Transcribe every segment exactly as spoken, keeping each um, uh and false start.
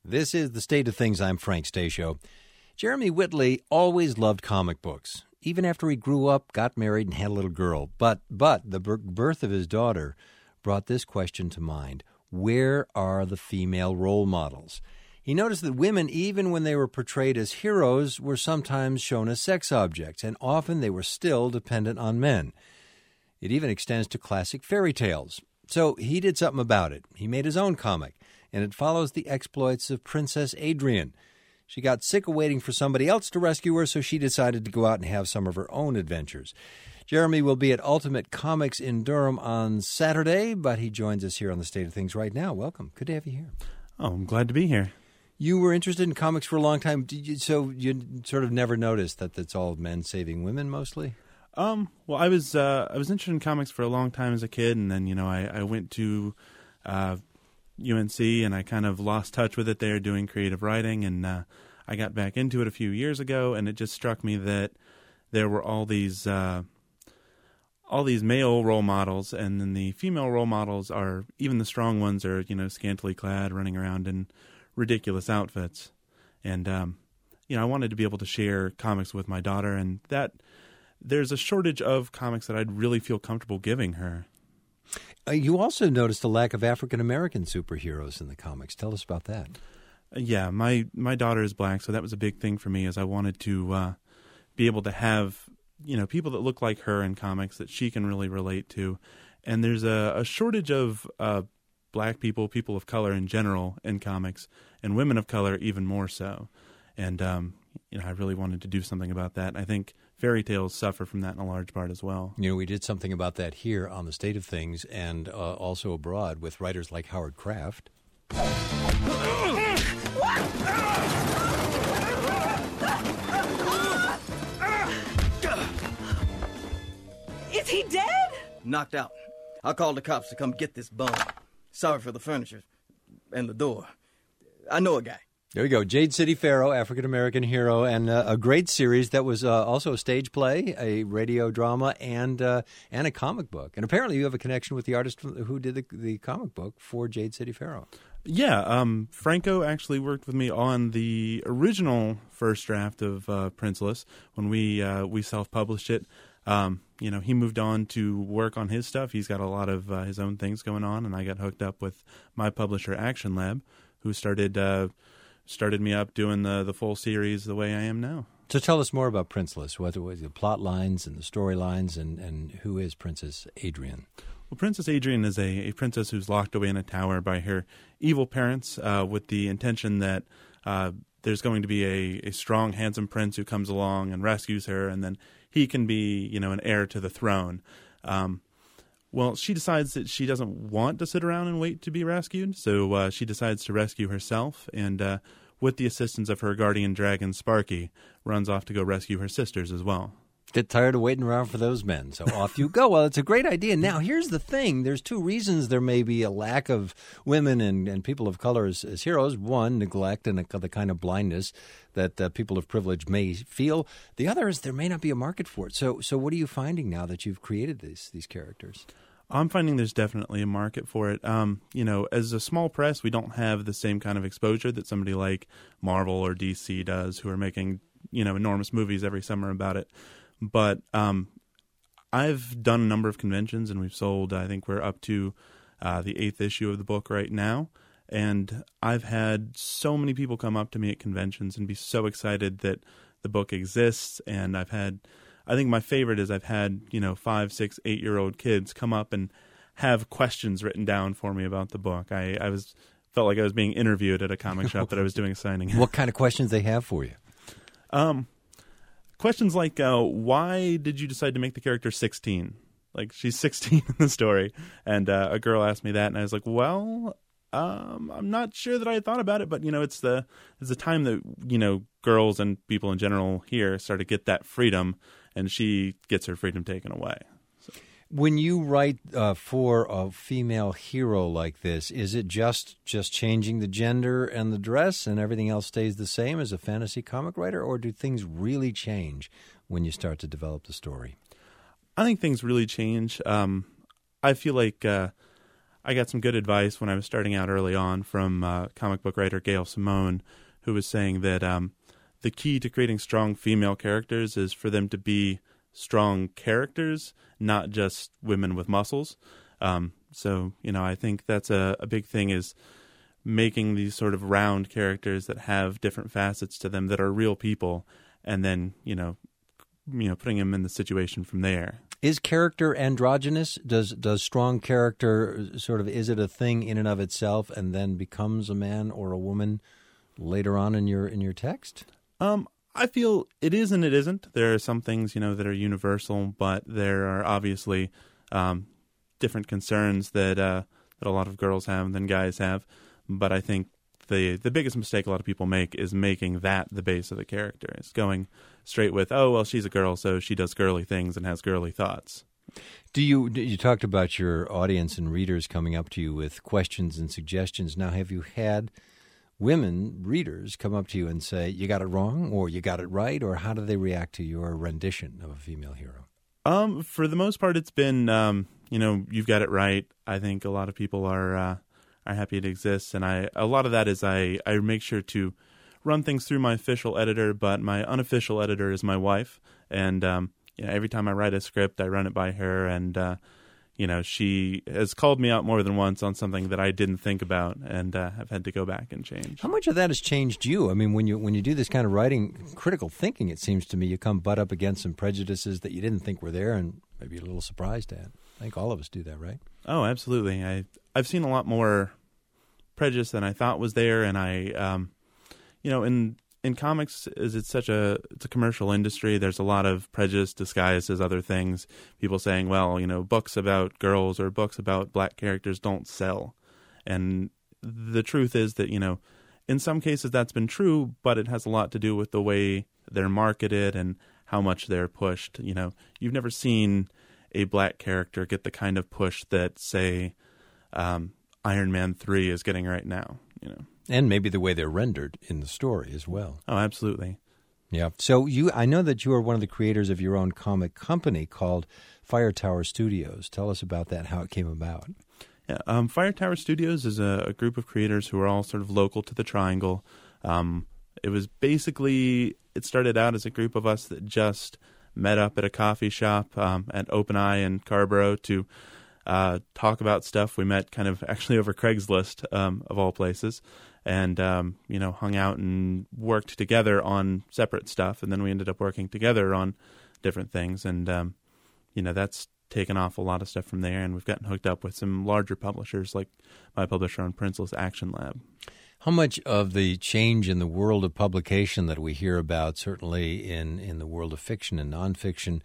This is The State of Things. I'm Frank Stasio. Jeremy Whitley always loved comic books, even after he grew up, got married, and had a little girl. But, but the birth of his daughter brought this question to mind. Where are the female role models? He noticed that women, even when they were portrayed as heroes, were sometimes shown as sex objects, and often they were still dependent on men. It even extends to classic fairy tales. So he did something about it. He made his own comic, and it follows the exploits of Princess Adrian. She got sick of waiting for somebody else to rescue her, so she decided to go out and have some of her own adventures. Jeremy will be at Ultimate Comics in Durham on Saturday, but he joins us here on The State of Things right now. Welcome. Good to have you here. Oh, I'm glad to be here. You were interested in comics for a long time, Did you, so you sort of never noticed that it's all men saving women mostly? Um, well, I was uh, I was interested in comics for a long time as a kid, and then, you know, I, I went to uh, U N C, and I kind of lost touch with it there doing creative writing, and uh, I got back into it a few years ago, and it just struck me that there were all these uh, all these male role models, and then the female role models are, even the strong ones are, you know, scantily clad, running around in ridiculous outfits. And, um, you know, I wanted to be able to share comics with my daughter, and that there's a shortage of comics that I'd really feel comfortable giving her. Uh, you also noticed a lack of African-American superheroes in the comics. Tell us about that. Uh, yeah, my, my daughter is black, so that was a big thing for me, is I wanted to uh, be able to have, you know, people that look like her in comics that she can really relate to. And there's a, a shortage of uh, black people, people of color in general in comics, and women of color even more so. And, um, you know, I really wanted to do something about that. I think fairy tales suffer from that in a large part as well. You know, we did something about that here on The State of Things and uh, also abroad with writers like Howard Kraft. Is he dead? Knocked out. I called the cops to come get this bum. Sorry for the furniture and the door. I know a guy. There we go. Jade City Pharaoh, African-American hero, and uh, a great series that was uh, also a stage play, a radio drama, and uh, and a comic book. And apparently you have a connection with the artist who did the, the comic book for Jade City Pharaoh. Yeah, um, Franco actually worked with me on the original first draft of uh, Princeless when we uh, we self-published it. Um, you know, he moved on to work on his stuff. He's got a lot of uh, his own things going on, and I got hooked up with my publisher, Action Lab, who started uh, started me up doing the the full series the way I am now. So tell us more about Princeless, what was the plot lines and the storylines, and, and who is Princess Adrian? Well, Princess Adrian is a, a princess who's locked away in a tower by her evil parents uh, with the intention that uh, there's going to be a, a strong, handsome prince who comes along and rescues her, and then he can be, you know, an heir to the throne. Um, well, she decides that she doesn't want to sit around and wait to be rescued, so uh, she decides to rescue herself, and uh, with the assistance of her guardian dragon, Sparky, runs off to go rescue her sisters as well. Get tired of waiting around for those men, so off you go. Well, it's a great idea. Now, here's the thing. There's two reasons there may be a lack of women and, and people of color as, as heroes. One, neglect and a, the kind of blindness that uh, people of privilege may feel. The other is there may not be a market for it. So so what are you finding now that you've created these these characters? I'm finding there's definitely a market for it. Um, you know, as a small press, we don't have the same kind of exposure that somebody like Marvel or D C does, who are making, you know, enormous movies every summer about it. But um, I've done a number of conventions, and we've sold, I think we're up to uh, the eighth issue of the book right now. And I've had so many people come up to me at conventions and be so excited that the book exists. And I've had, I think my favorite is I've had, you know, five, six, eight-year-old kids come up and have questions written down for me about the book. I, I was felt like I was being interviewed at a comic shop that I was doing a signing at. What kind of questions they have for you? Um. Questions like, uh, why did you decide to make the character sixteen? Like, she's sixteen in the story. And uh, a girl asked me that, and I was like, well, um, I'm not sure that I had thought about it, but, you know, it's the it's the time that, you know, girls and people in general here start to get that freedom, and she gets her freedom taken away. So. When you write uh, for a female hero like this, is it just just changing the gender and the dress and everything else stays the same as a fantasy comic writer, or do things really change when you start to develop the story? I think things really change. Um, I feel like uh, I got some good advice when I was starting out early on from uh, comic book writer Gail Simone, who was saying that um, the key to creating strong female characters is for them to be strong characters, not just women with muscles. Um, so, you know, I think that's a, a big thing, is making these sort of round characters that have different facets to them that are real people, and then, you know, you know, putting them in the situation from there. Is character androgynous? Does does strong character sort of, is it a thing in and of itself and then becomes a man or a woman later on in your in your text? Um, I feel it is and it isn't. There are some things, you know, that are universal, but there are obviously um, different concerns that uh, that a lot of girls have than guys have. But I think the the biggest mistake a lot of people make is making that the base of the character. Is going straight with, oh, well, she's a girl, so she does girly things and has girly thoughts. Do you you talked about your audience and readers coming up to you with questions and suggestions. Now, have you had women readers come up to you and say, you got it wrong, or you got it right, or how do they react to your rendition of a female hero? Um, for the most part, it's been, um, you know, you've got it right. I think a lot of people are uh, are happy it exists, and I a lot of that is I, I make sure to run things through my official editor, but my unofficial editor is my wife, and um, you know, every time I write a script, I run it by her, and uh, you know, she has called me out more than once on something that I didn't think about, and uh, have had to go back and change. How much of that has changed you? I mean, when you when you do this kind of writing, critical thinking, it seems to me you come butt up against some prejudices that you didn't think were there, and maybe a little surprised at. I think all of us do that, right? Oh, absolutely. I I've seen a lot more prejudice than I thought was there, and I, um, you know, in in comics, is it's such a it's a commercial industry. There's a lot of prejudice disguised as other things. People saying, well, you know, books about girls or books about black characters don't sell, and the truth is that, you know, in some cases that's been true, but it has a lot to do with the way they're marketed and how much they're pushed. You know, you've never seen a black character get the kind of push that, say, um, Iron Man three is getting right now, you know. And maybe the way they're rendered in the story as well. Oh, absolutely. Yeah. So you, I know that you are one of the creators of your own comic company called Fire Tower Studios. Tell us about that, how it came about. Yeah, um, Fire Tower Studios is a, a group of creators who are all sort of local to the Triangle. Um, it was basically, it started out as a group of us that just met up at a coffee shop um, at Open Eye in Carborough to uh, talk about stuff. We met kind of actually over Craigslist, um, of all places, and, um, you know, hung out and worked together on separate stuff. And then we ended up working together on different things. And, um, you know, that's taken off a lot of stuff from there. And we've gotten hooked up with some larger publishers, like my publisher on Princeless, Action Lab. How much of the change in the world of publication that we hear about, certainly in, in the world of fiction and nonfiction,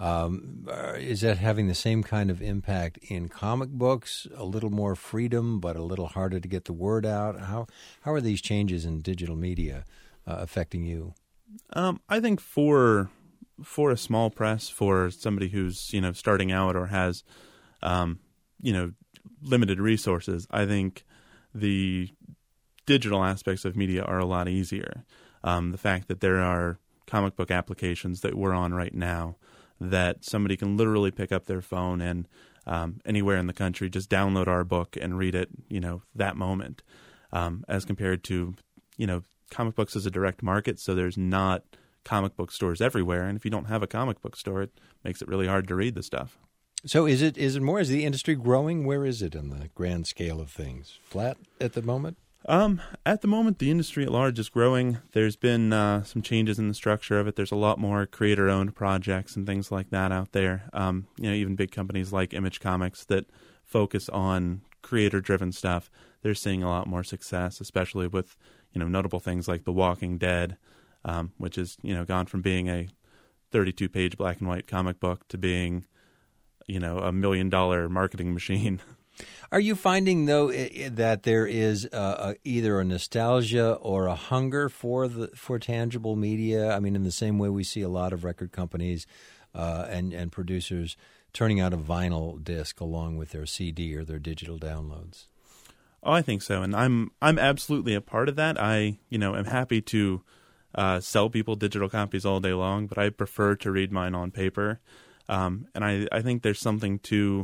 um, is that having the same kind of impact in comic books? A little more freedom, but a little harder to get the word out? How how are these changes in digital media uh, affecting you? Um, I think for for a small press, for somebody who's, you know, starting out or has, um, you know, limited resources, I think the digital aspects of media are a lot easier. Um, the fact that there are comic book applications that we're on right now that somebody can literally pick up their phone and um, anywhere in the country just download our book and read it, you know, that moment, um, as compared to, you know, comic books is a direct market, so there's not comic book stores everywhere, and if you don't have a comic book store, it makes it really hard to read the stuff. So is it is it more, is the industry growing? Where is it in the grand scale of things? Flat at the moment? Um, at the moment, the industry at large is growing. There's been uh, some changes in the structure of it. There's a lot more creator-owned projects and things like that out there. Um, you know, even big companies like Image Comics that focus on creator-driven stuff, they're seeing a lot more success, especially with, you know, notable things like The Walking Dead, um, which has, you know, gone from being a thirty-two page black and white comic book to being, you know, a million-dollar marketing machine. Are you finding, though, that there is uh, either a nostalgia or a hunger for the for tangible media? I mean, in the same way we see a lot of record companies uh, and, and producers turning out a vinyl disc along with their C D or their digital downloads. Oh, I think so, and I'm I'm absolutely a part of that. I, you know, am happy to uh, sell people digital copies all day long, but I prefer to read mine on paper. Um, and I, I think there's something to the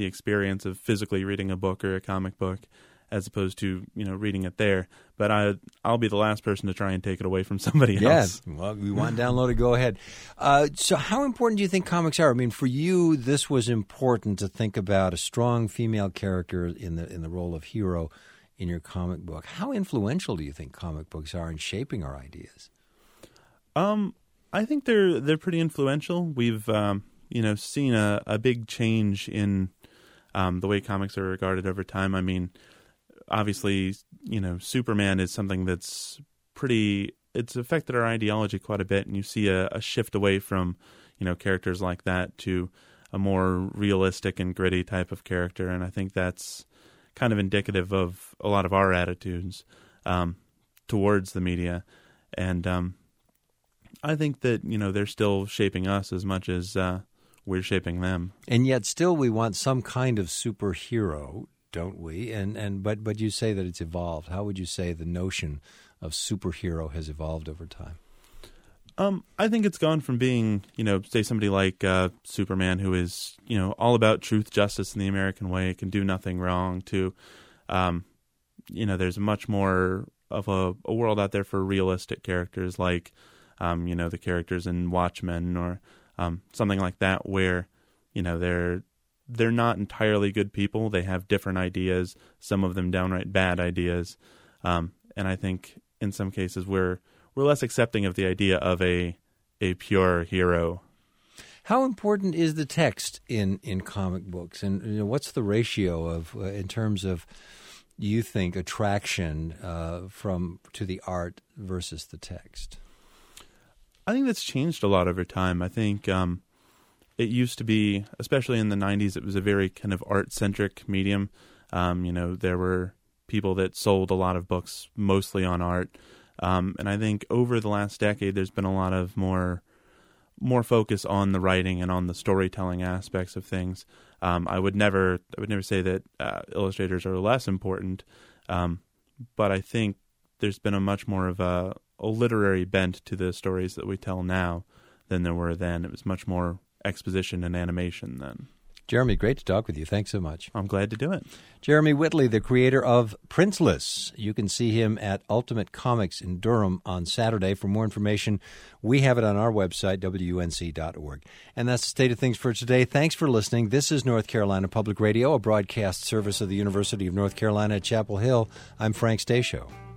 the experience of physically reading a book or a comic book, as opposed to, you know, reading it there. But I, I'll be the last person to try and take it away from somebody else. Yes. Well, we want to download it, go ahead. Uh, so how important do you think comics are? I mean, for you, this was important to think about a strong female character in the in the role of hero in your comic book. How influential do you think comic books are in shaping our ideas? Um, I think they're they're pretty influential. We've, um, you know, seen a, a big change in um, the way comics are regarded over time. I mean, obviously, you know, Superman is something that's pretty, it's affected our ideology quite a bit, and you see a, a shift away from, you know, characters like that to a more realistic and gritty type of character, and I think that's kind of indicative of a lot of our attitudes um, towards the media, and um, I think that, you know, they're still shaping us as much as uh, we're shaping them. And yet still we want some kind of superhero, don't we? And and but but you say that it's evolved. How would you say the notion of superhero has evolved over time? Um, I think it's gone from being, you know, say somebody like uh, Superman, who is, you know, all about truth, justice, and the American way, can do nothing wrong, to, um, you know, there's much more of a, a world out there for realistic characters like, um, you know, the characters in Watchmen or um, something like that, where, you know, they're they're not entirely good people. They have different ideas, some of them downright bad ideas. Um, and I think in some cases we're we're less accepting of the idea of a a pure hero. How important is the text in, in comic books? And you know, what's the ratio of uh, in terms of, you think, attraction uh, from to the art versus the text? I think that's changed a lot over time. I think um, it used to be, especially in the nineties, it was a very kind of art-centric medium. Um, you know, there were people that sold a lot of books mostly on art. Um, and I think over the last decade, there's been a lot of more more focus on the writing and on the storytelling aspects of things. Um, I would never I would never say that uh, illustrators are less important, um, but I think there's been a much more of a, a literary bent to the stories that we tell now than there were then. It was much more exposition and animation then. Jeremy, great to talk with you. Thanks so much. I'm glad to do it. Jeremy Whitley, the creator of Princeless. You can see him at Ultimate Comics in Durham on Saturday. For more information, we have it on our website, W U N C dot org. And that's the state of things for today. Thanks for listening. This is North Carolina Public Radio, a broadcast service of the University of North Carolina at Chapel Hill. I'm Frank Stasio.